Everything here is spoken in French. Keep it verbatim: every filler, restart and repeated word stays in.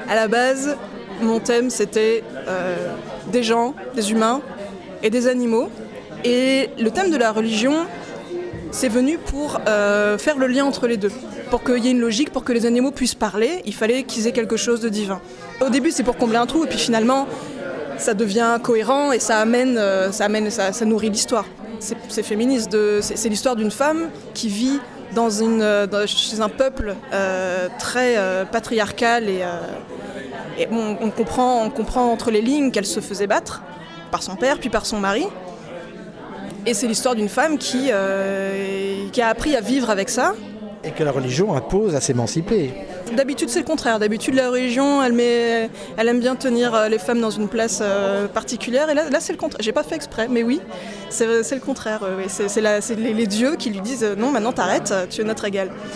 À la base, mon thème c'était euh, des gens, des humains et des animaux. Et le thème de la religion, c'est venu pour euh, faire le lien entre les deux. Pour qu'il y ait une logique, pour que les animaux puissent parler, il fallait qu'ils aient quelque chose de divin. Au début, c'est pour combler un trou, et puis finalement, ça devient cohérent et ça amène, euh, ça, amène ça, ça nourrit l'histoire. C'est, c'est féministe, de, c'est, c'est l'histoire d'une femme qui vit dans une, dans, chez un peuple euh, très euh, patriarcal et, euh, et bon, on, comprend, on comprend entre les lignes qu'elle se faisait battre par son père puis par son mari. Et c'est l'histoire d'une femme qui, euh, qui a appris à vivre avec ça. Et que la religion impose à s'émanciper. D'habitude, c'est le contraire. D'habitude, la religion, elle, met, elle aime bien tenir les femmes dans une place euh, particulière. Et là, là, c'est le contraire. J'ai pas fait exprès, mais oui, c'est, c'est le contraire. Oui. C'est, c'est, la, c'est les, les dieux qui lui disent « Non, maintenant, t'arrêtes, tu es notre égale ».